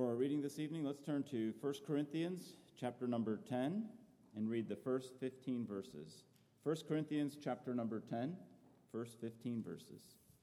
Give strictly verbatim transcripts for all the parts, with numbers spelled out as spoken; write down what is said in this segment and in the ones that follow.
For our reading this evening, let's turn to First Corinthians chapter number ten and read the first fifteen verses. First Corinthians chapter number ten, first fifteen verses.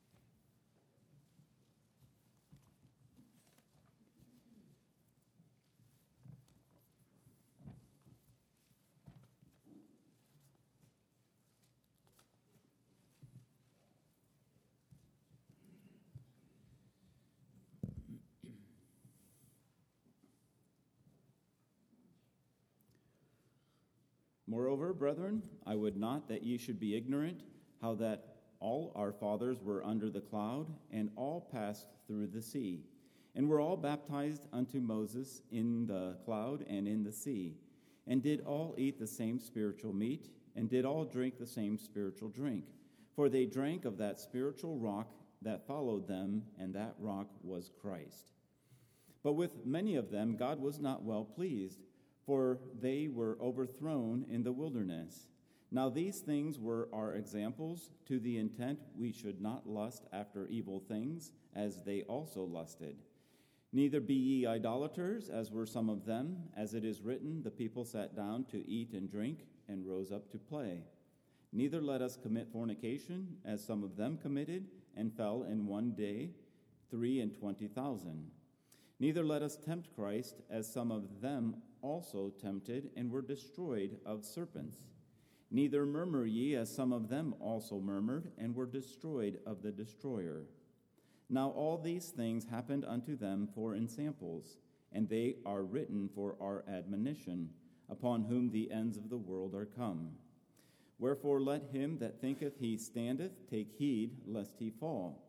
Moreover, brethren, I would not that ye should be ignorant, how that all our fathers were under the cloud, and all passed through the sea, and were all baptized unto Moses in the cloud and in the sea, and did all eat the same spiritual meat, and did all drink the same spiritual drink. For they drank of that spiritual rock that followed them, and that rock was Christ. But with many of them God was not well pleased, for they were overthrown in the wilderness. Now these things were our examples, to the intent we should not lust after evil things, as they also lusted. Neither be ye idolaters, as were some of them, as it is written, the people sat down to eat and drink, and rose up to play. Neither let us commit fornication, as some of them committed, and fell in one day three and twenty thousand. Neither let us tempt Christ, as some of them also tempted, and were destroyed of serpents. Neither murmur ye, as some of them also murmured, and were destroyed of the destroyer. Now all these things happened unto them for ensamples, and they are written for our admonition, upon whom the ends of the world are come. Wherefore let him that thinketh he standeth take heed lest he fall.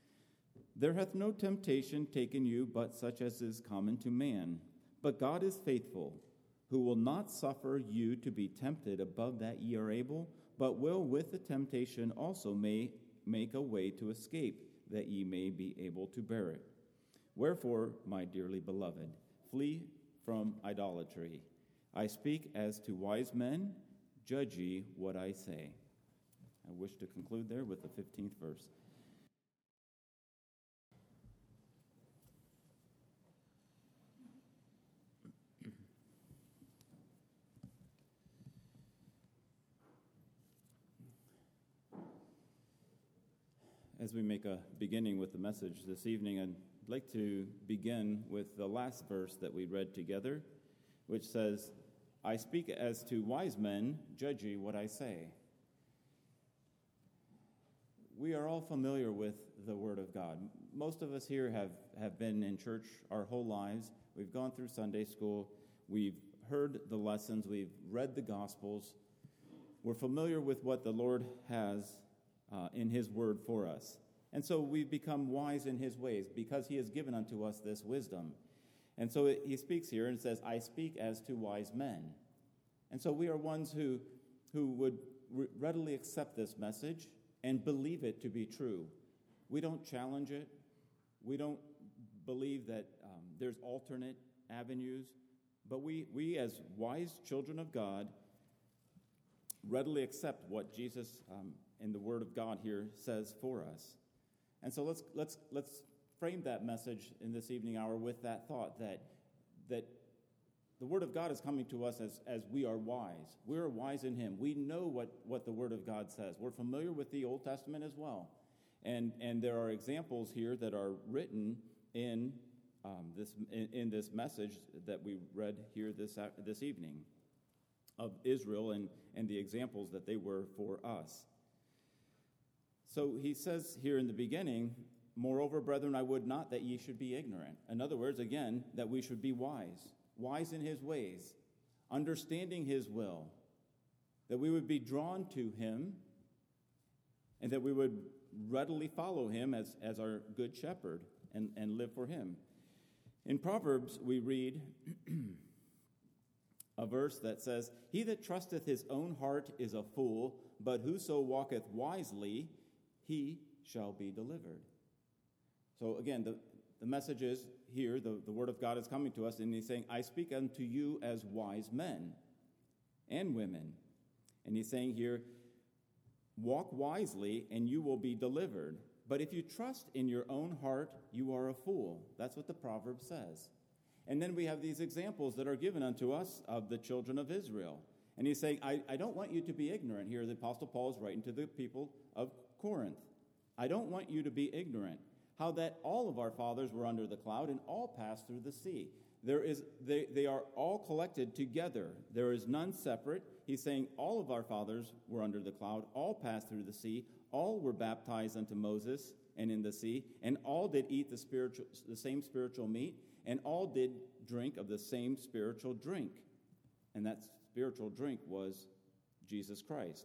There hath no temptation taken you but such as is common to man. But God is faithful, who will not suffer you to be tempted above that ye are able, but will with the temptation also may make a way to escape, that ye may be able to bear it. Wherefore, my dearly beloved, flee from idolatry. I speak as to wise men, judge ye what I say. I wish to conclude there with the fifteenth verse. As we make a beginning with the message this evening, I'd like to begin with the last verse that we read together, which says, I speak as to wise men, judge ye what I say. We are all familiar with the Word of God. Most of us here have, have been in church our whole lives. We've gone through Sunday school. We've heard the lessons. We've read the Gospels. We're familiar with what the Lord has Uh, in his word for us. And so we've become wise in his ways because he has given unto us this wisdom. And so it, he speaks here and says, I speak as to wise men. And so we are ones who, who would re- readily accept this message and believe it to be true. We don't challenge it. We don't believe that um, there's alternate avenues. But we, we, as wise children of God, readily accept what Jesus um, in the Word of God here says for us. And so let's let's let's frame that message in this evening hour with that thought that that the Word of God is coming to us as, as we are wise. We are wise in Him. We know what, what the Word of God says. We're familiar with the Old Testament as well. And and there are examples here that are written in um, this in, in this message that we read here this this evening of Israel and, and the examples that they were for us. So he says here in the beginning, moreover, brethren, I would not that ye should be ignorant. In other words, again, that we should be wise, wise in his ways, understanding his will, that we would be drawn to him, and that we would readily follow him as, as our good shepherd and, and live for him. In Proverbs, we read a verse that says, he that trusteth his own heart is a fool, but whoso walketh wisely, he shall be delivered. So again, the, the message is here, the, the word of God is coming to us, and he's saying, I speak unto you as wise men and women. And he's saying here, walk wisely and you will be delivered. But if you trust in your own heart, you are a fool. That's what the proverb says. And then we have these examples that are given unto us of the children of Israel. And he's saying, I, I don't want you to be ignorant. Here the Apostle Paul is writing to the people of Corinth. I don't want you to be ignorant. How that all of our fathers were under the cloud and all passed through the sea. There is, they, they are all collected together. There is none separate. He's saying all of our fathers were under the cloud, all passed through the sea, all were baptized unto Moses and in the sea, and all did eat the spiritual, the same spiritual meat, and all did drink of the same spiritual drink. And that spiritual drink was Jesus Christ.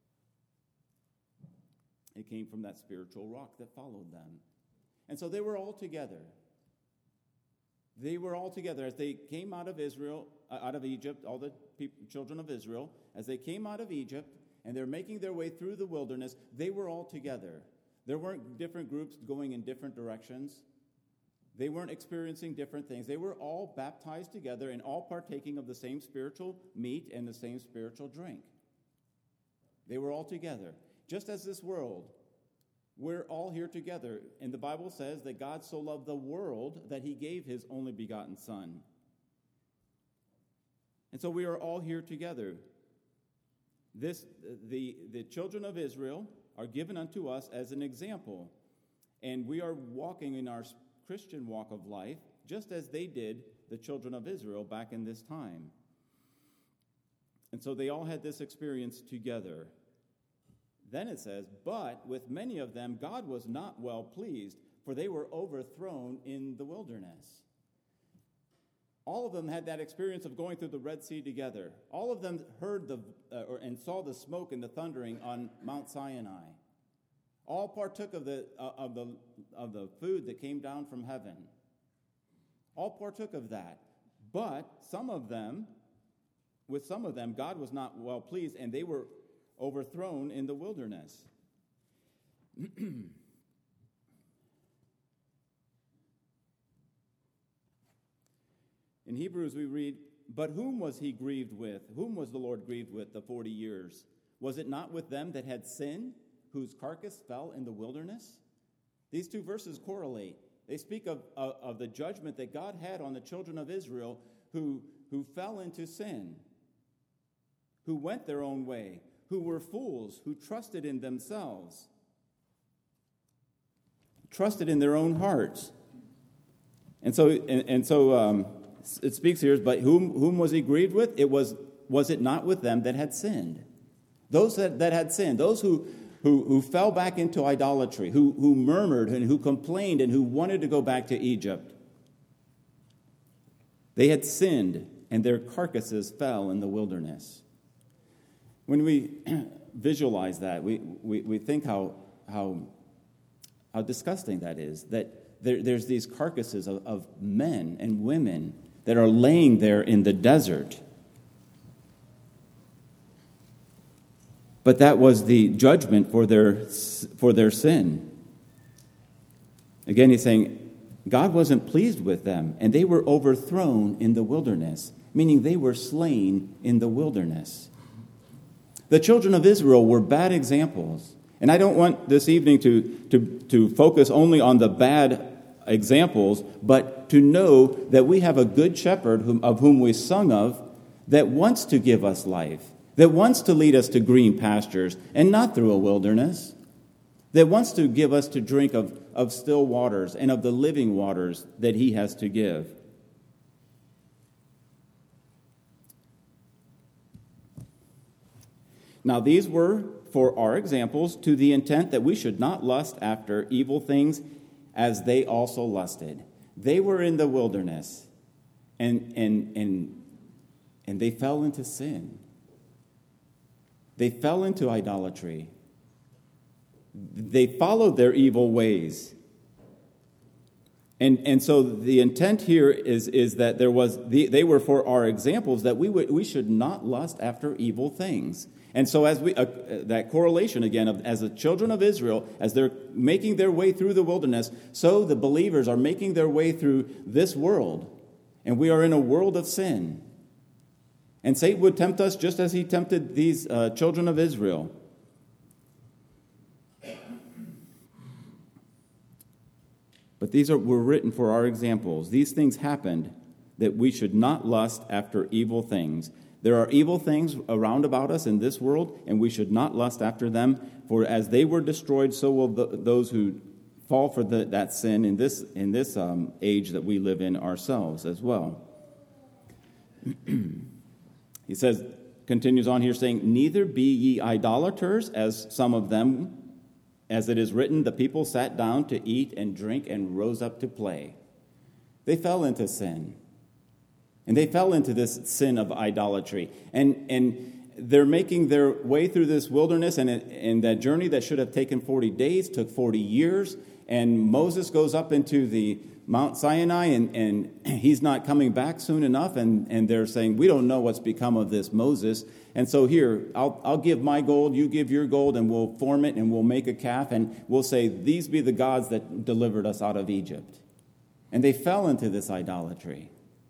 It came from that spiritual rock that followed them. And so they were all together. They were all together as they came out of Israel, uh, out of Egypt, all the people, children of Israel, as they came out of Egypt and they're making their way through the wilderness, they were all together. There weren't different groups going in different directions. They weren't experiencing different things. They were all baptized together and all partaking of the same spiritual meat and the same spiritual drink. They were all together. Just as this world, we're all here together. And the Bible says that God so loved the world that he gave his only begotten Son. And so we are all here together. This, the, the children of Israel are given unto us as an example. And we are walking in our Christian walk of life just as they did, the children of Israel, back in this time. And so they all had this experience together. Then it says, but with many of them God was not well pleased, for they were overthrown in the wilderness. All of them had that experience of going through the Red Sea together. All of them heard the uh, or, and saw the smoke and the thundering on Mount Sinai. All partook of the uh, of the of the food that came down from heaven. All partook of that. But some of them, with some of them, God was not well pleased, and they were overthrown in the wilderness. In Hebrews we read, but whom was he grieved with? Whom was the Lord grieved with the forty years? Was it not with them that had sinned, whose carcass fell in the wilderness? These two verses correlate. They speak of, of, of the judgment that God had on the children of Israel who, who fell into sin, who went their own way, who were fools, who trusted in themselves, trusted in their own hearts. And so, and, and so um, it speaks here, but whom, whom was he grieved with? It was, was it not with them that had sinned? Those that, that had sinned, those who, who, who fell back into idolatry, who, who murmured and who complained and who wanted to go back to Egypt. They had sinned, and their carcasses fell in the wilderness. When we visualize that, we, we, we think how, how, how disgusting that is, that there, there's these carcasses of, of men and women that are laying there in the desert. But that was the judgment for their, for their sin. Again, he's saying God wasn't pleased with them, and they were overthrown in the wilderness, meaning they were slain in the wilderness. The children of Israel were bad examples. And I don't want this evening to, to, to focus only on the bad examples, but to know that we have a good shepherd whom, of whom we sung of, that wants to give us life, that wants to lead us to green pastures and not through a wilderness, that wants to give us to drink of, of still waters and of the living waters that he has to give. Now, these were for our examples to the intent that we should not lust after evil things as they also lusted. They were in the wilderness, and, and, and, and they fell into sin. They fell into idolatry. They followed their evil ways. And, and so the intent here is, is that there was the, they were for our examples that we would, we should not lust after evil things. And so as we uh, that correlation again of as the children of Israel, as they're making their way through the wilderness, so the believers are making their way through this world. And we are in a world of sin. And Satan would tempt us just as he tempted these uh, children of Israel. But these are were written for our examples. These things happened that we should not lust after evil things. There are evil things around about us in this world, and we should not lust after them. For as they were destroyed, so will the, those who fall for the, that sin in this in this um, age that we live in ourselves as well. He says, continues on here saying, neither be ye idolaters, as some of them, as it is written, the people sat down to eat and drink and rose up to play. They fell into sin. And they fell into this sin of idolatry. And and they're making their way through this wilderness, and, it, and that journey that should have taken forty days took forty years. And Moses goes up into the Mount Sinai, and, and he's not coming back soon enough. And, and they're saying, we don't know what's become of this Moses. And so here, I'll, I'll give my gold, you give your gold, and we'll form it, and we'll make a calf, and we'll say, these be the gods that delivered us out of Egypt. And they fell into this idolatry.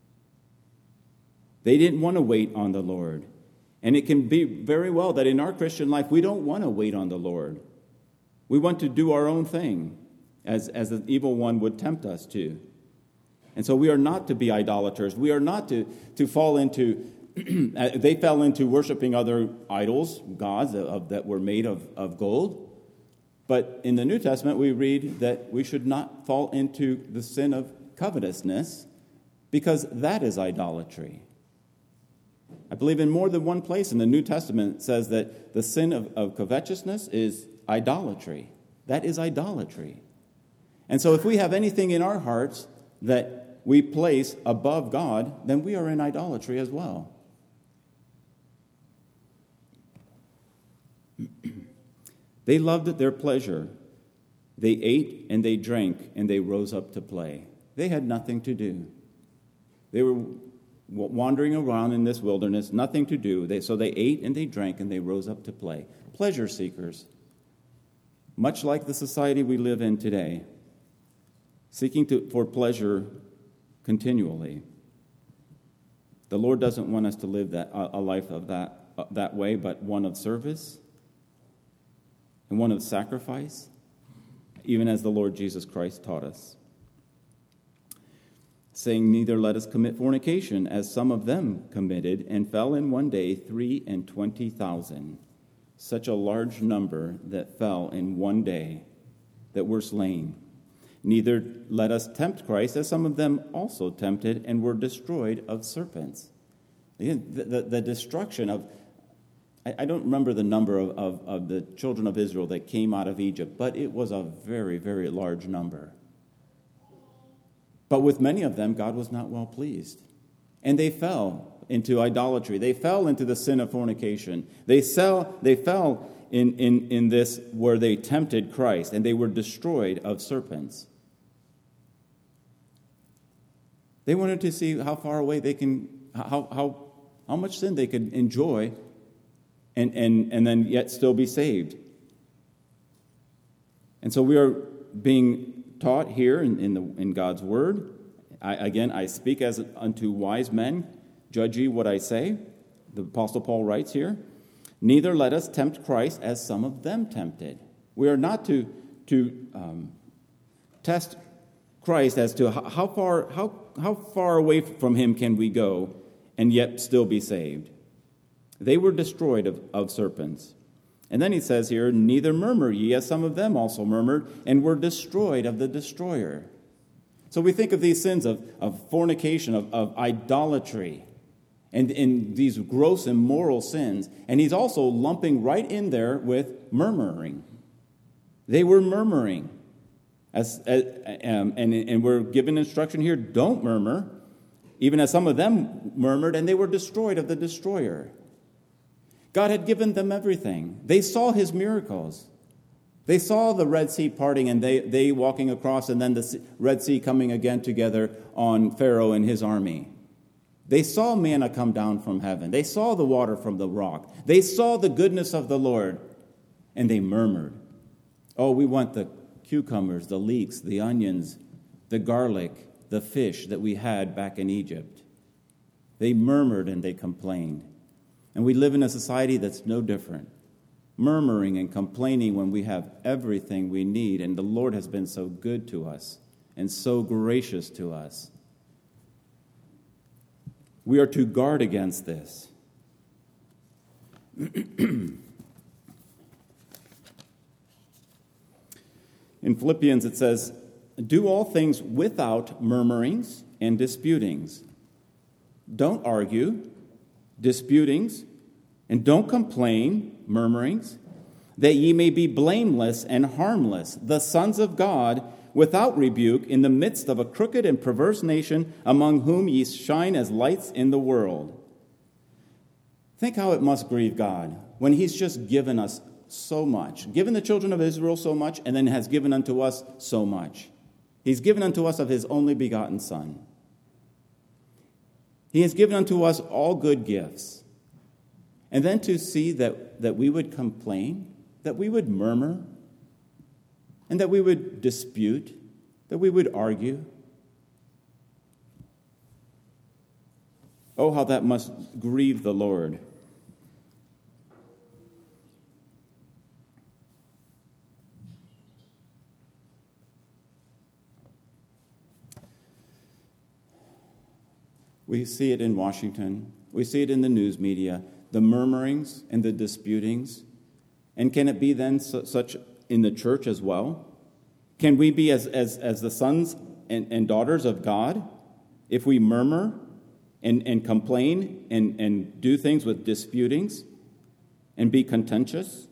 They didn't want to wait on the Lord. And it can be very well that in our Christian life, we don't want to wait on the Lord. We want to do our own thing, as, as the evil one would tempt us to. And so we are not to be idolaters. We are not to, to fall into, they fell into worshiping other idols, gods of, that were made of, of gold. But in the New Testament, we read that we should not fall into the sin of covetousness, because that is idolatry. I believe in more than one place in the New Testament it says that the sin of, of covetousness is idolatry. That is idolatry. And so if we have anything in our hearts that we place above God, then we are in idolatry as well. They loved their pleasure. They ate and they drank and they rose up to play. They had nothing to do. They were wandering around in this wilderness, nothing to do. They, so they ate and they drank and they rose up to play. Pleasure seekers, much like the society we live in today, seeking to, for pleasure continually. The Lord doesn't want us to live that a life of that uh, that way, but one of service and one of sacrifice, even as the Lord Jesus Christ taught us. Saying, neither let us commit fornication, as some of them committed, and fell in one day three and twenty thousand. Such a large number that fell in one day, that were slain. Neither let us tempt Christ, as some of them also tempted, and were destroyed of serpents. Again, the, the, the destruction of, I, I don't remember the number of, of, of the children of Israel that came out of Egypt, but it was a very, very large number. But with many of them, God was not well pleased. And they fell into idolatry. They fell into the sin of fornication. They, sell, they fell in, in, in this where they tempted Christ, and they were destroyed of serpents. They wanted to see how far away they can, how how, how much sin they could enjoy and, and, and then yet still be saved. And so we are being taught here in, in, the, in God's word. I, again, I speak as unto wise men. Judge ye what I say. The Apostle Paul writes here, neither let us tempt Christ as some of them tempted. We are not to, to um, test Christ as to how, how far how, how far away from him can we go and yet still be saved. They were destroyed of, of serpents. And then he says here, neither murmur ye, as some of them also murmured, and were destroyed of the destroyer. So we think of these sins of, of fornication, of, of idolatry, and in these gross immoral sins. And he's also lumping right in there with murmuring. They were murmuring. As, as um, and, and we're given instruction here, don't murmur, even as some of them murmured, and they were destroyed of the destroyer. God had given them everything. They saw his miracles. They saw the Red Sea parting and they, they walking across, and then the Red Sea coming again together on Pharaoh and his army. They saw manna come down from heaven. They saw the water from the rock. They saw the goodness of the Lord, and they murmured. Oh, we want the cucumbers, the leeks, the onions, the garlic, the fish that we had back in Egypt. They murmured and they complained. And we live in a society that's no different, murmuring and complaining when we have everything we need, and the Lord has been so good to us and so gracious to us. We are to guard against this. In Philippians it says, "Do all things without murmurings and disputings." Don't argue, disputings, and don't complain, murmurings, that ye may be blameless and harmless, the sons of God, without rebuke, in the midst of a crooked and perverse nation, among whom ye shine as lights in the world. Think how it must grieve God when he's just given us so much, given the children of Israel so much, and then has given unto us so much. He's given unto us of his only begotten Son. He has given unto us all good gifts. And then to see that, that we would complain, that we would murmur, and that we would dispute, that we would argue. Oh, how that must grieve the Lord. We see it in Washington. We see it in the news media, the murmurings and the disputings. And can it be then su- such in the church as well? Can we be as, as, as the sons and, and daughters of God if we murmur and, and complain and, and do things with disputings and be contentious?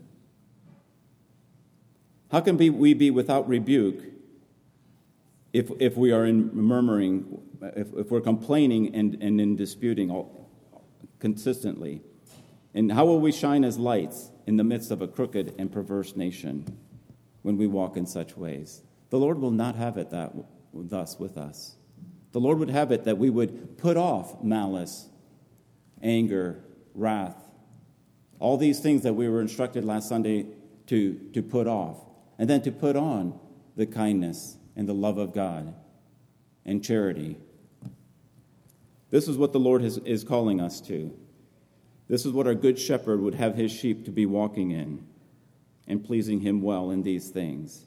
How can be, we be without rebuke if, if we are in murmuring, if, if we're complaining and, and in disputing all, consistently? And how will we shine as lights in the midst of a crooked and perverse nation when we walk in such ways? The Lord will not have it that thus with us. The Lord would have it that we would put off malice, anger, wrath, all these things that we were instructed last Sunday to, to put off, and then to put on the kindness and the love of God and charity. This is what the Lord is, is calling us to. This is what our good shepherd would have his sheep to be walking in and pleasing him well in these things.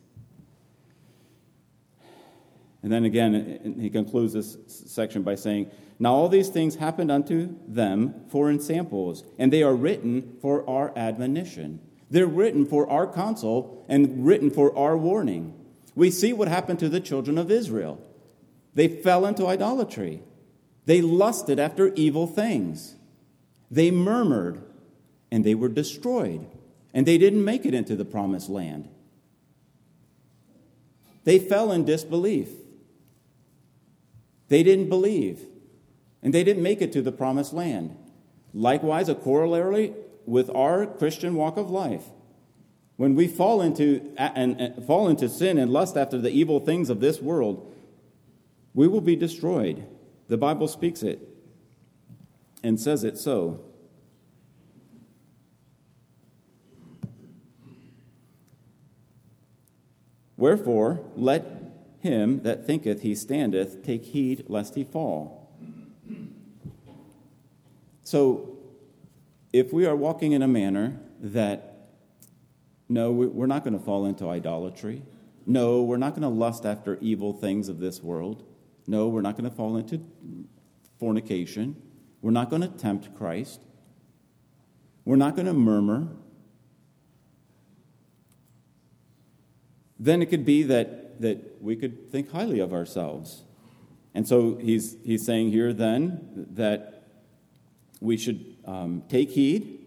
And then again, he concludes this section by saying, "Now all these things happened unto them for ensamples, and they are written for our admonition." They're written for our counsel and written for our warning. We see what happened to the children of Israel. They fell into idolatry. They lusted after evil things. They murmured, and they were destroyed. And they didn't make it into the promised land. They fell in disbelief. They didn't believe, and they didn't make it to the promised land. Likewise, a corollary with our Christian walk of life. When we fall into and, and fall into sin and lust after the evil things of this world, we will be destroyed. The Bible speaks it and says it so. Wherefore, let him that thinketh he standeth take heed lest he fall. So, if we are walking in a manner that, no, we're not going to fall into idolatry. No, we're not going to lust after evil things of this world. No, we're not going to fall into fornication. We're not going to tempt Christ. We're not going to murmur. Then it could be that, that we could think highly of ourselves. And so he's, he's saying here then that we should um, take heed,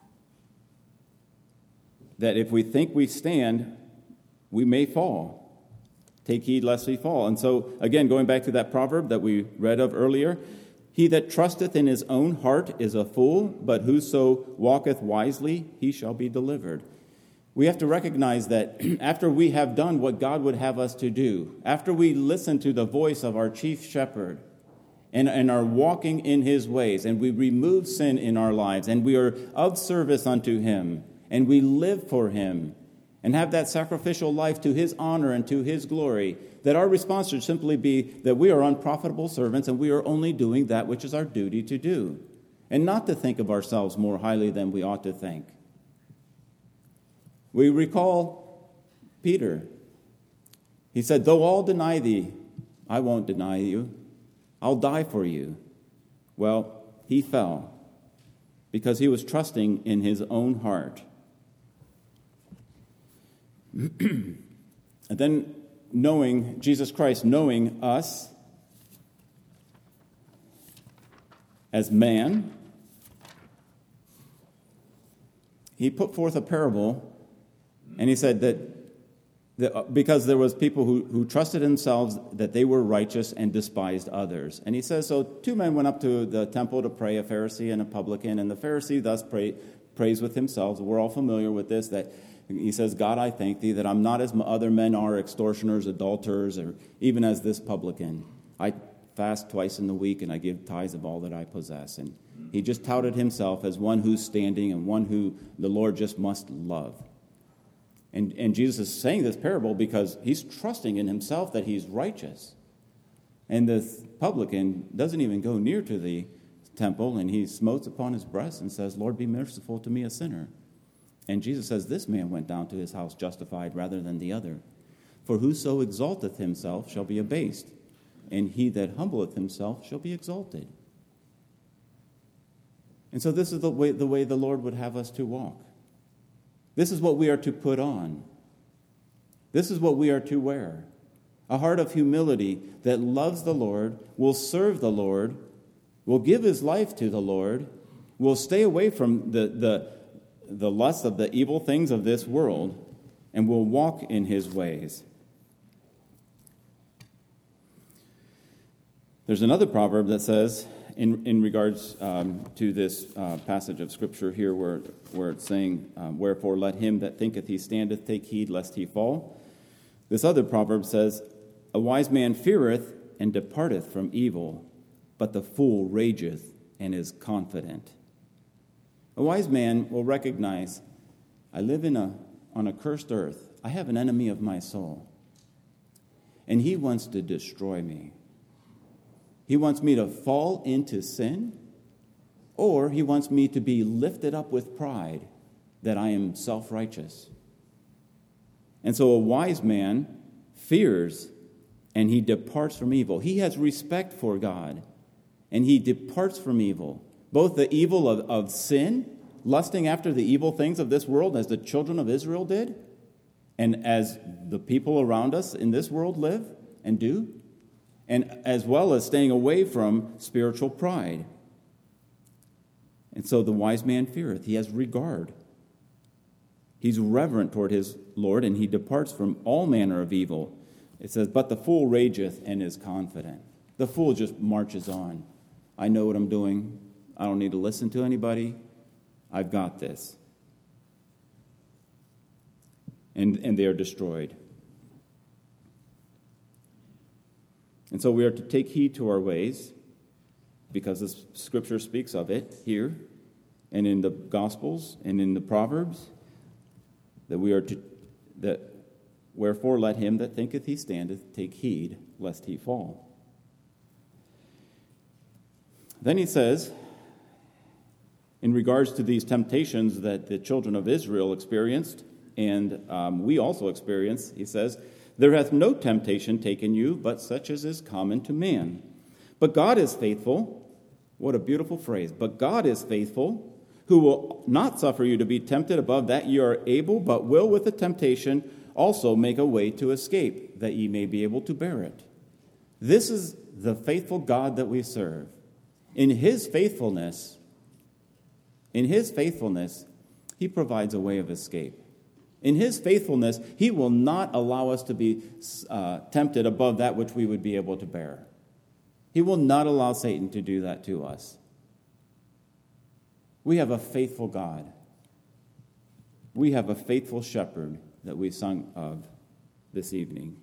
that if we think we stand, we may fall. Take heed lest we fall. And so, again, going back to that proverb that we read of earlier, he that trusteth in his own heart is a fool, but whoso walketh wisely, he shall be delivered. We have to recognize that after we have done what God would have us to do, after we listen to the voice of our chief shepherd and, and are walking in his ways, and we remove sin in our lives, and we are of service unto him, and we live for him, and have that sacrificial life to his honor and to his glory, that our response should simply be that we are unprofitable servants and we are only doing that which is our duty to do, and not to think of ourselves more highly than we ought to think. We recall Peter. He said, "Though all deny thee, I won't deny you. I'll die for you." Well, he fell because he was trusting in his own heart. And then knowing Jesus Christ, knowing us as man, he put forth a parable, and he said that, that because there was people who, who trusted themselves that they were righteous and despised others. And he says, so two men went up to the temple to pray, a Pharisee and a publican, and the Pharisee thus pray, prays with himself. We're all familiar with this, that he says, God, I thank thee that I'm not as other men are, extortioners, adulterers, or even as this publican. I fast twice in the week, and I give tithes of all that I possess. And he just touted himself as one who's standing and one who the Lord just must love. And, and Jesus is saying this parable because he's trusting in himself that he's righteous. And the publican doesn't even go near to the temple, and he smotes upon his breast and says, Lord, be merciful to me, a sinner. And Jesus says, this man went down to his house justified rather than the other. For whoso exalteth himself shall be abased, and he that humbleth himself shall be exalted. And so this is the way, the way the Lord would have us to walk. This is what we are to put on. This is what we are to wear. A heart of humility that loves the Lord, will serve the Lord, will give his life to the Lord, will stay away from the, the, the lust of the evil things of this world, and will walk in his ways. There's another proverb that says, in, in regards um, to this uh, passage of Scripture here, where, where it's saying, um, wherefore let him that thinketh he standeth take heed lest he fall. This other proverb says, a wise man feareth and departeth from evil, but the fool rageth and is confident. A wise man will recognize, I live in a on a cursed earth. I have an enemy of my soul, and he wants to destroy me. He wants me to fall into sin, or he wants me to be lifted up with pride that I am self-righteous. And so a wise man fears and he departs from evil. He has respect for God, and he departs from evil. Both the evil of, of sin, lusting after the evil things of this world, as the children of Israel did, and as the people around us in this world live and do, and as well as staying away from spiritual pride. And so the wise man feareth. He has regard. He's reverent toward his Lord, and he departs from all manner of evil. It says, but the fool rageth and is confident. The fool just marches on. I know what I'm doing. I don't need to listen to anybody. I've got this. And, and they are destroyed. And so we are to take heed to our ways, because the Scripture speaks of it here and in the Gospels and in the Proverbs, that we are to, that wherefore let him that thinketh he standeth take heed lest he fall. Then he says, in regards to these temptations that the children of Israel experienced, and um, we also experience, he says, there hath no temptation taken you, but such as is common to man. But God is faithful. What a beautiful phrase. But God is faithful, who will not suffer you to be tempted above that ye are able, but will with the temptation also make a way to escape, that ye may be able to bear it. This is the faithful God that we serve. In his faithfulness, in his faithfulness, he provides a way of escape. In his faithfulness, he will not allow us to be uh, tempted above that which we would be able to bear. He will not allow Satan to do that to us. We have a faithful God. We have a faithful shepherd that we sung of this evening.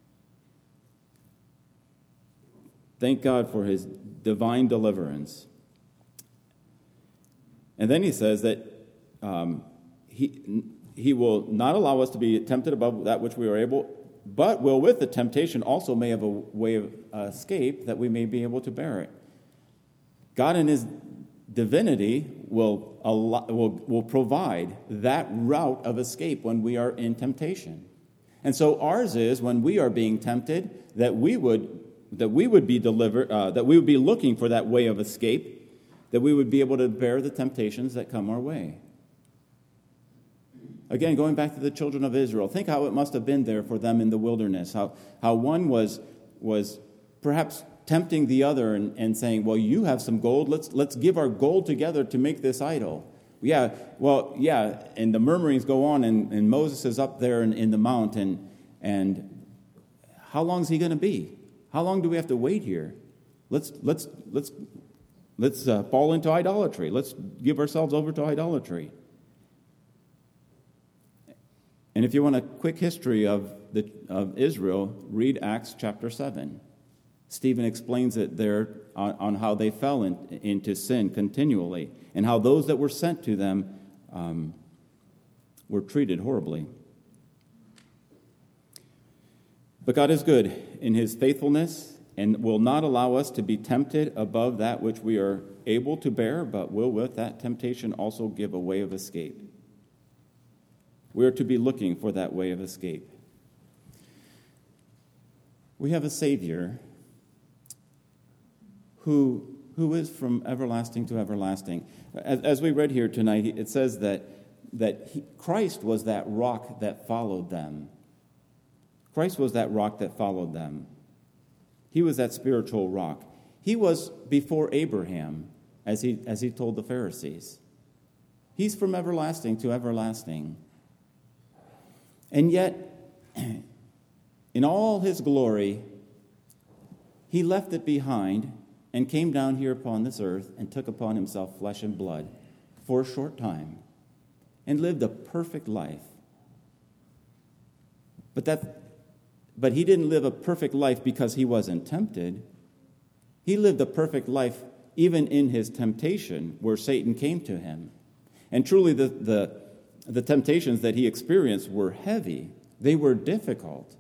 Thank God for his divine deliverance. And then he says that um, he... He will not allow us to be tempted above that which we are able, but will with the temptation also may have a way of uh, escape that we may be able to bear it. God in his divinity will, allow, will, will provide that route of escape when we are in temptation. And so ours is, when we are being tempted, that we would that we would be delivered, uh, that we would be looking for that way of escape, that we would be able to bear the temptations that come our way. Again, going back to the children of Israel, think how it must have been there for them in the wilderness, how, how one was, was perhaps tempting the other and, and saying, well, you have some gold, let's, let's give our gold together to make this idol. Yeah, well, yeah, and the murmurings go on, and, and Moses is up there in, in the mountain, and how long is he going to be? How long do we have to wait here? Let's let's let's let's uh, fall into idolatry. Let's give ourselves over to idolatry. And if you want a quick history of the of Israel, read Acts chapter seven. Stephen explains it there on, on how they fell in, into sin continually, and how those that were sent to them um, were treated horribly. But God is good in his faithfulness and will not allow us to be tempted above that which we are able to bear, but will with that temptation also give a way of escape. We are to be looking for that way of escape. We have a Savior who, who is from everlasting to everlasting. As, as we read here tonight, it says that, that he, Christ was that rock that followed them. Christ was that rock that followed them. He was that spiritual rock. He was before Abraham, as he, as he told the Pharisees. He's from everlasting to everlasting. And yet, in all his glory, he left it behind and came down here upon this earth and took upon himself flesh and blood for a short time and lived a perfect life. But that But he didn't live a perfect life because he wasn't tempted. He lived a perfect life even in his temptation where Satan came to him. And truly the, the, the temptations that he experienced were heavy. They were difficult.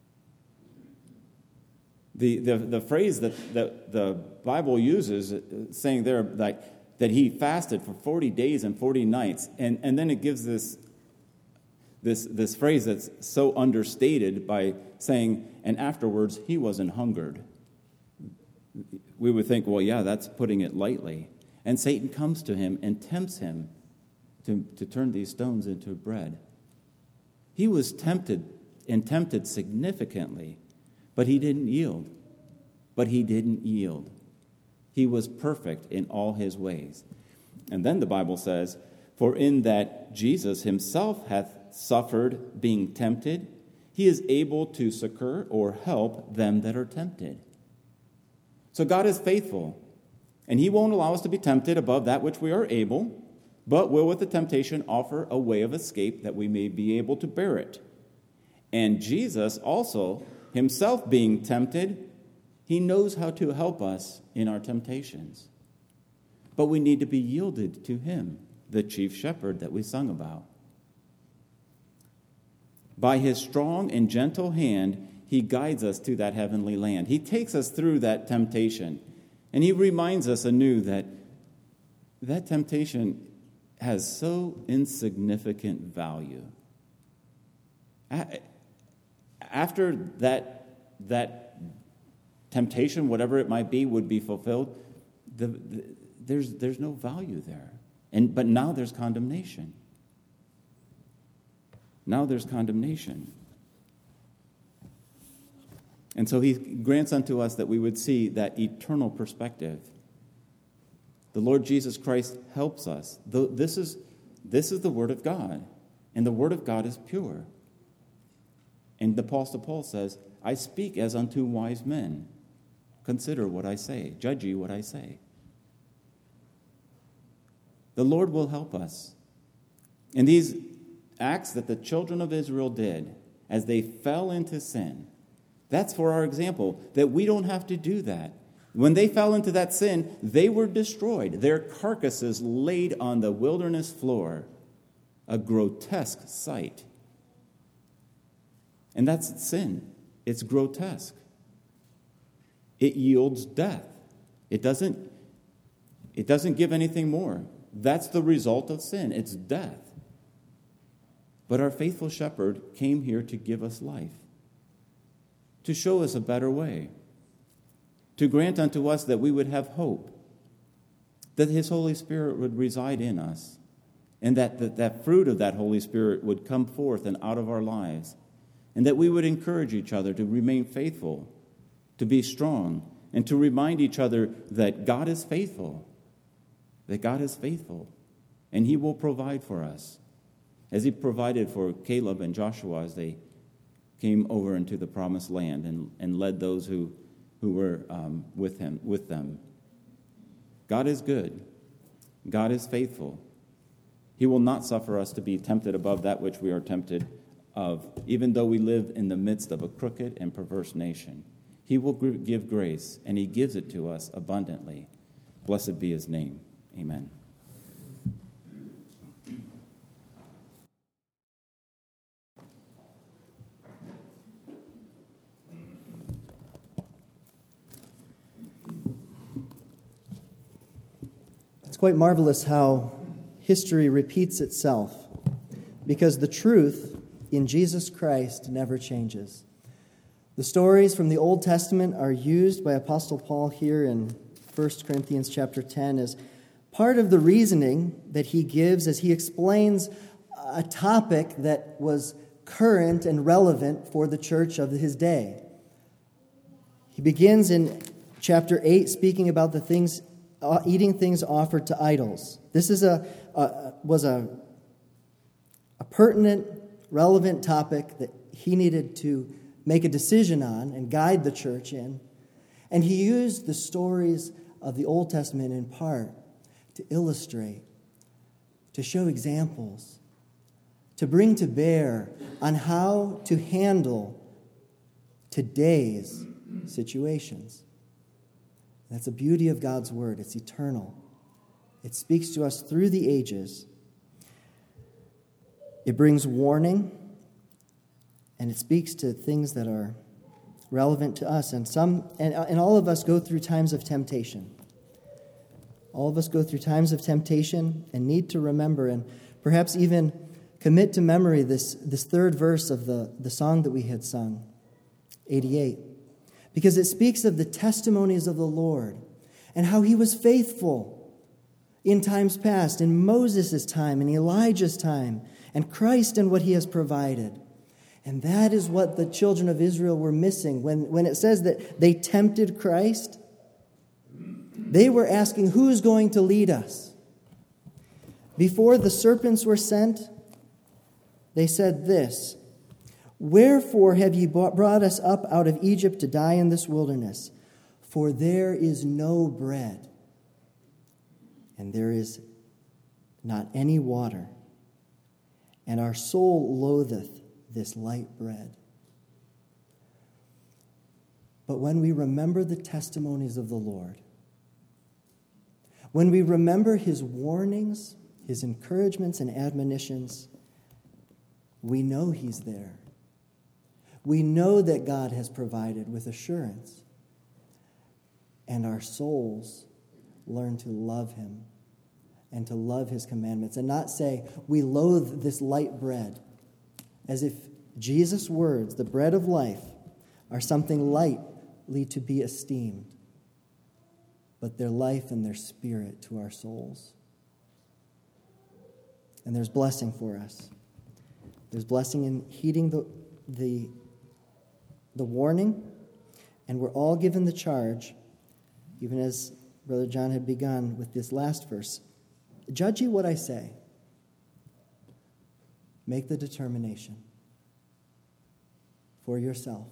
The, the, the phrase that, that the Bible uses, saying there like, that he fasted for forty days and forty nights, and, and then it gives this This, this phrase that's so understated by saying, and afterwards he wasn't hungered. We would think, well, yeah, that's putting it lightly. And Satan comes to him and tempts him to, to turn these stones into bread. He was tempted and tempted significantly, but he didn't yield. But he didn't yield. He was perfect in all his ways. And then the Bible says, for in that Jesus himself hath suffered being tempted, he is able to succor or help them that are tempted. So God is faithful, and he won't allow us to be tempted above that which we are able, but will with the temptation offer a way of escape that we may be able to bear it. And Jesus also, himself being tempted, he knows how to help us in our temptations. But we need to be yielded to him, the chief shepherd that we sung about. By his strong and gentle hand, he guides us to that heavenly land. He takes us through that temptation, and he reminds us anew that that temptation has so insignificant value. After that, that temptation, whatever it might be, would be fulfilled, the, the, there's, there's no value there. And, but now there's condemnation. Now there's condemnation. And so he grants unto us that we would see that eternal perspective. The Lord Jesus Christ helps us. This is, this is the Word of God, and the Word of God is pure. And the Apostle Paul says, I speak as unto wise men. Consider what I say. Judge ye what I say. The Lord will help us. And these acts that the children of Israel did as they fell into sin, that's for our example, that we don't have to do that. When they fell into that sin, they were destroyed. Their carcasses laid on the wilderness floor, a grotesque sight. And that's sin. It's grotesque. It yields death. It doesn't, it doesn't give anything more. That's the result of sin. It's death. But our faithful shepherd came here to give us life, to show us a better way. to grant unto us that we would have hope, that his Holy Spirit would reside in us, and that, that that fruit of that Holy Spirit would come forth and out of our lives, and that we would encourage each other to remain faithful, to be strong, and to remind each other that God is faithful, that God is faithful, and he will provide for us, as he provided for Caleb and Joshua as they came over into the promised land and, and led those who, who were um, with him, with them. God is good. God is faithful. He will not suffer us to be tempted above that which we are tempted of, even though we live in the midst of a crooked and perverse nation. He will give grace, and he gives it to us abundantly. Blessed be his name. Amen. It's quite marvelous how history repeats itself, because the truth in Jesus Christ never changes. The stories from the Old Testament are used by Apostle Paul here in First Corinthians chapter ten as part of the reasoning that he gives as he explains a topic that was current and relevant for the church of his day. He begins in chapter eight speaking about the things Uh, eating things offered to idols. This is a, a was a, a pertinent, relevant topic that he needed to make a decision on and guide the church in. And he used the stories of the Old Testament in part to illustrate, to show examples, to bring to bear on how to handle today's situations. That's the beauty of God's word. It's eternal. It speaks to us through the ages. It brings warning, and it speaks to things that are relevant to us. And some, and, and all of us go through times of temptation. All of us go through times of temptation and need to remember and perhaps even commit to memory this, this third verse of the, the song that we had sung, eighty-eight. Because it speaks of the testimonies of the Lord and how he was faithful in times past, in Moses' time, in Elijah's time, and Christ and what he has provided. And that is what the children of Israel were missing. When, when it says that they tempted Christ, they were asking, who's going to lead us? Before the serpents were sent, they said this, "Wherefore have ye brought us up out of Egypt to die in this wilderness? For there is no bread, and there is not any water, and our soul loatheth this light bread." But when we remember the testimonies of the Lord, when we remember his warnings, his encouragements and admonitions, we know he's there. We know that God has provided with assurance. And our souls learn to love him and to love his commandments and not say, we loathe this light bread, as if Jesus' words, the bread of life, are something lightly to be esteemed, but their life and their spirit to our souls. And there's blessing for us. There's blessing in heeding the the the warning, and we're all given the charge, even as Brother John had begun with this last verse. Judge ye what I say. Make the determination for yourself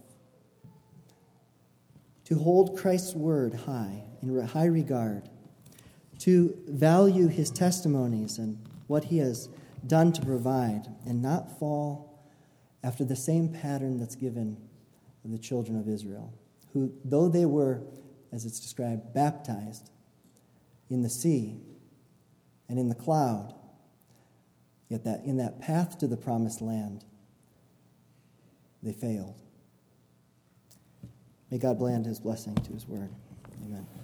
to hold Christ's word high, in high regard, to value his testimonies and what he has done to provide, and not fall after the same pattern that's given of the children of Israel, who, though they were, as it's described, baptized in the sea and in the cloud, yet that in that path to the promised land, they failed. May God blend his blessing to his word. Amen.